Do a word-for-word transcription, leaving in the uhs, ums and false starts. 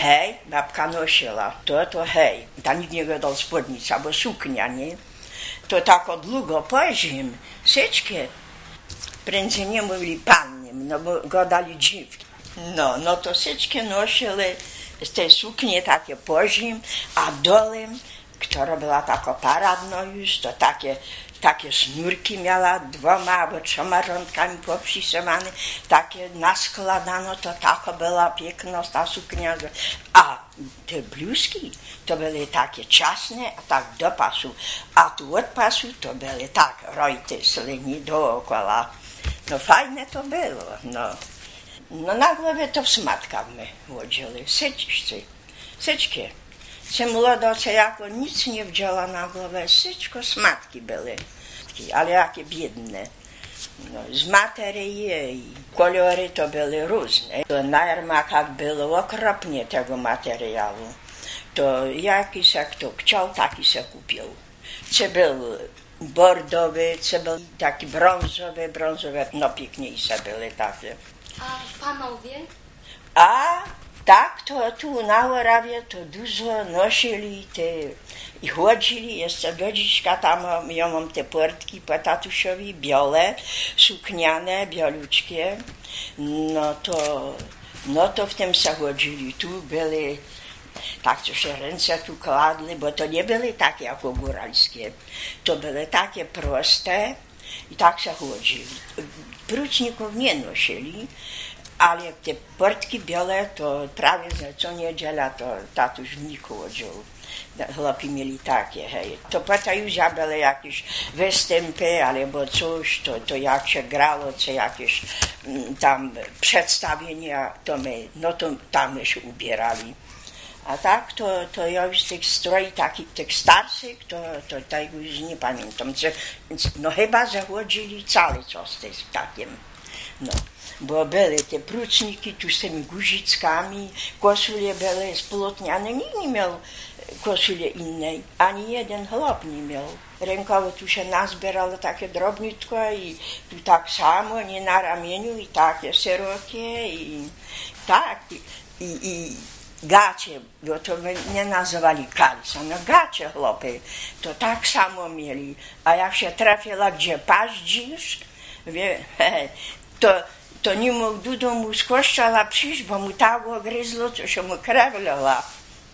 hej, babka nosiła, to to hej, ta nikt nie gadał spódnica, bo suknia, nie? To tak od długo poziom, syczkie, prędzej nie mówili pannym, no bo gadali dziwki. No, no to syczkie nosiły z tej sukni takie poziom, a dolem, która była taka paradna już, to takie takie sznurki miała dwoma albo trzema rączkami poprzysywane, takie naskładano, to taka była piękna ta suknia. A te bluzki to były takie ciasne, a tak do pasu, a tu od pasu to były tak rojty z linii dookoła. No fajne to było, no. No na głowie to w smatkach my łodzili, syczce, syczkie. Це молода, це jako nic nie wzięła na głowę, wszystko smatki były, ale jakie biedne. No, z materii i kolory to były różne. To na jarmarkach było okropnie tego materiału. To jakiś kto chciał, taki se kupił. Co był bordowy, co był taki brązowy, brązowe, no piękniejsze były takie. A panowie? A tak, to tu na Orawie to dużo nosili te, i chodzili, jeszcze do dziśka tam ja mam te portki po tatusiowi, białe, sukniane, bialuczkie, no to, no to w tym se chodzili, tu byli, tak co się ręce tu kładli, bo to nie były takie jak góralskie, to były takie proste i tak się chodzili. Pruczników nie nosili, ale jak te portki białe, to prawie co niedziela to tatuś w niku chodził. Chłopi mieli takie, hej. To potem już były jakieś występy albo coś, to, to jak się grało, co jakieś m, tam przedstawienia, to my, no to tam my się ubierali. A tak, to, to ja już tych stroi takich, tych starszych, to, to tego już nie pamiętam. No chyba zachodzili cały czas z takim, no. Bo były te pruczniki tu z tymi guzickami, koszule były splotniane, nikt nie miał koszuli innej, ani jeden chłop nie miał. Rękawy tu się nazbierało takie drobniutko i tu tak samo, nie na ramieniu i takie szerokie i tak, i, i, i gacie, bo to nie nazywali kalisa, no gacie chłopy, to tak samo mieli, a jak się trafiła gdzie paździsz, wie, to to nie mógł do domu z kościoła przyjść, bo mu tak ogryzło, co się mu krew lała.